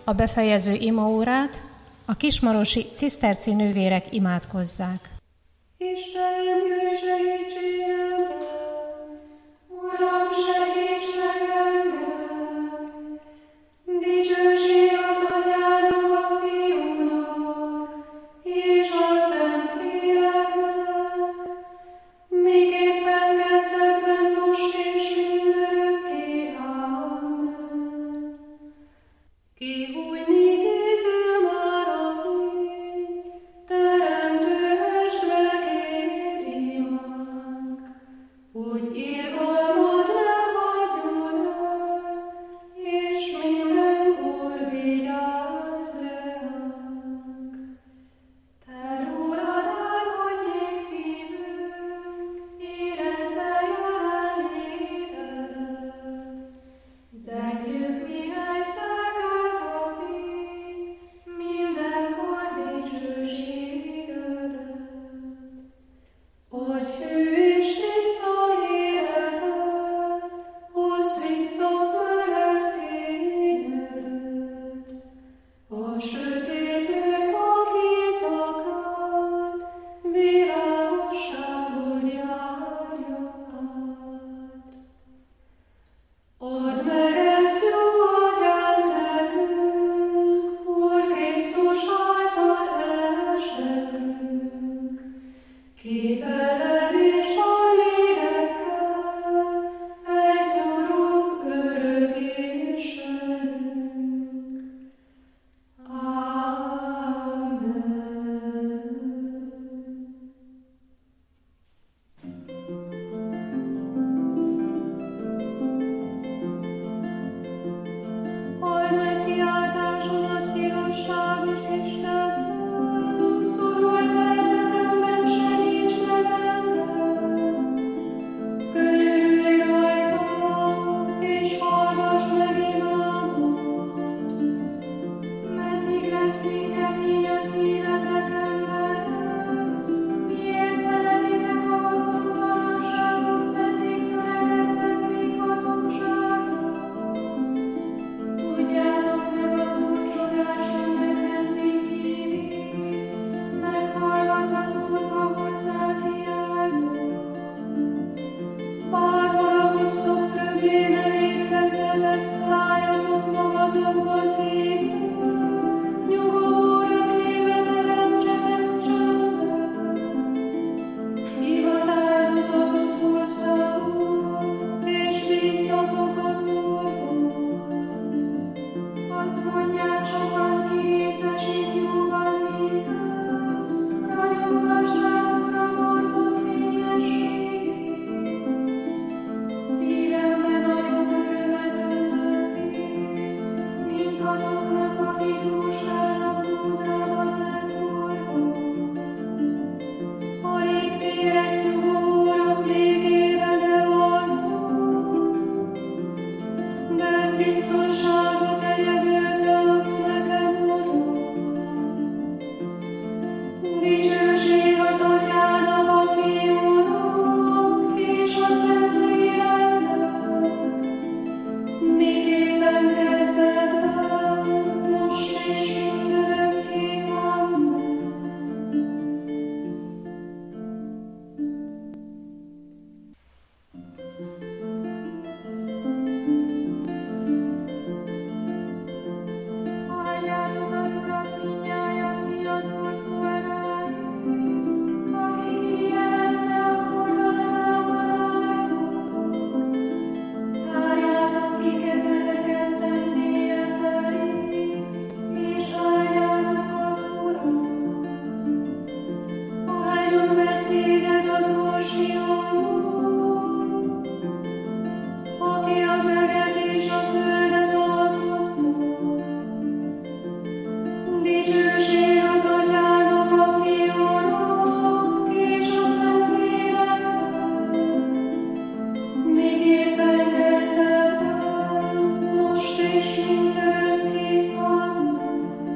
a befejező imaórát a kismarosi ciszterci nővérek imádkozzák. Istenem, jöjj segítségemre! Uram, segíts meg engem! Dicsőség az Atyának, a Fiúnak, és a Szentléleknek, miképpen kezdetben, most és mindörökké. Amen. Kihújni készül már a fény, teremtő estre kér imánk, úgy irgalmad ne hagyjon el, és mindenkor vigyázz ránk. Te rólad álmodjék szívünk, érezze jelenlétedet, zengjük mihelyt felkelt a fény, mindenkor dicsőségedet. Adj hű és tiszta életet, hozd vissza meleg fényedet, a sötétlők mag éjszakát, világosságot járja át. Add meg ezt, jó Atyánk, nekünk, Úr Krisztus által esdekünk, képeled és a lélekkel, egy Urunk, örök Istenünk. Amen. Halld meg kiáltásomat, igazságos Istenem, szorult helyzetemben segíts meg engem. Könyörülj rajtam, és hallgass meg imámat. Meddig lesz még kemény a szívetek, emberek? Miért szeretitek a haszontalanságot, meddig törekedtek még hazugságra? Tudjátok meg, az Úr csodásan megmenti hívét, meghallgat az Úr, ha hozzá kiáltok. Bár haragoztok, többé ne vétkezzetek, szálljatok magatokba szívből, nyugovóra téve teremtsetek csöndet. Igaz áldozatot hozzatok, és bízzatok az Úrban. Azt mondják sokan, ki részesít jóban minket, ragyogtass rám, Uram, arcod fényességét. Szívemben nagyobb örömet öntöttél, mint azoknak, akik dúsálnak búzában megforgó. A légtérek nyugovóra végére ne alszol, de biztonságot egyedül te adsz nekem, Uram. Dicsőség az Atyának, a Fiúnak, és a Szentléleknek, miképpen kezdetben, most és mindörökké. Amen. Áldjátok az Urat mindnyájan, ti az Úr szolgái, aki kijelente az Úr házában álltok. Tárjátok ki kezeteket szentélye felé, és áldjátok az Urat. Áldjon meg téged az Úr Sionból, aki az eget és a földet alkotta. Dicsőség az Atyának, a Fiúnak, és a Szentléleknek, miképpen kezdetben, most és mindörökké. Amen.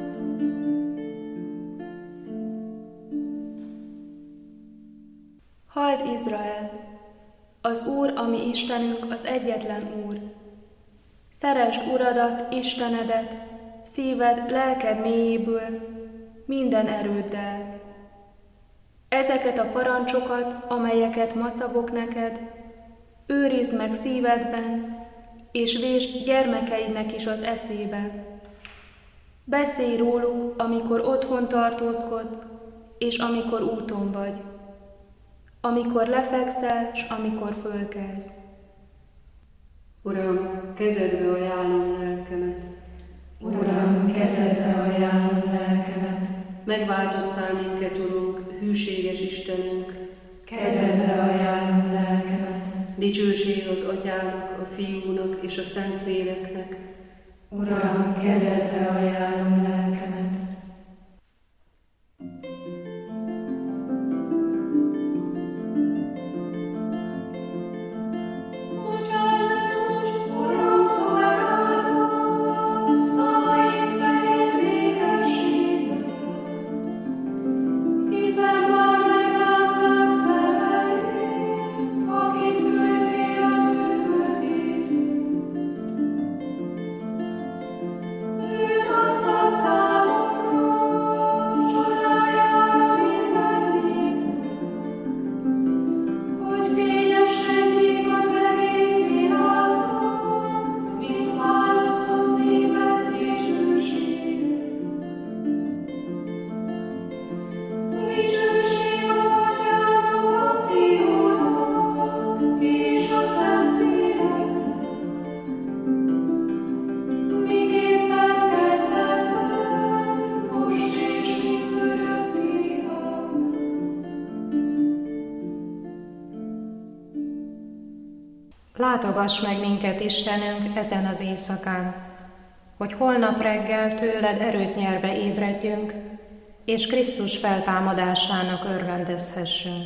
Halld Izrael! Az Úr, a mi Istenünk, az egyetlen Úr. Szeresd Uradat, Istenedet, szíved, lelked mélyéből, minden erőddel. Ezeket a parancsokat, amelyeket ma szabok neked, őrizd meg szívedben, és vésd gyermekeidnek is az eszébe. Beszélj róluk, amikor otthon tartózkodsz, és amikor úton vagy, amikor lefekszel, s amikor fölkelsz. Uram, kezedbe ajánlom lelkemet. Uram, kezedbe ajánlom lelkemet. Megváltottál minket, Urunk, hűséges Istenünk. Kezedbe ajánlom lelkemet. Dicsőség az Atyának, a Fiúnak és a Szentléleknek. Uram, kezedbe ajánlom lelkemet. Látogass meg minket, Istenünk, ezen az éjszakán, hogy holnap reggel tőled erőt nyerve ébredjünk, és Krisztus feltámadásának örvendezhessünk,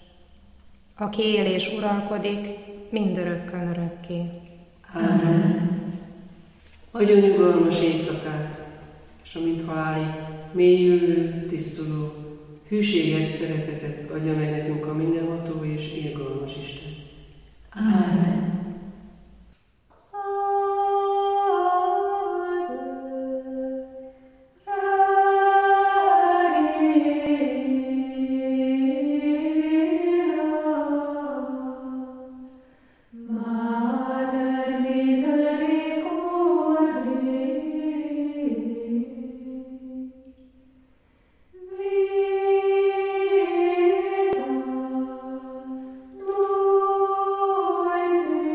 aki él és uralkodik mindörökkön örökké. Amen. Adjon nyugalmas éjszakát, és amint halálig mélyülő, tisztuló, hűséges szeretetet adja meg nekünk a mindenható és irgalmas Isten. Amen. Praise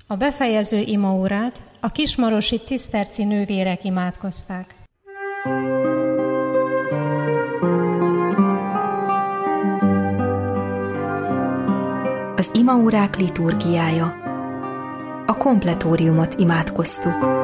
A befejező imaórát a kismarosi ciszterci nővérek imádkozták. Az imaórák liturgiája. A kompletóriumot imádkoztuk.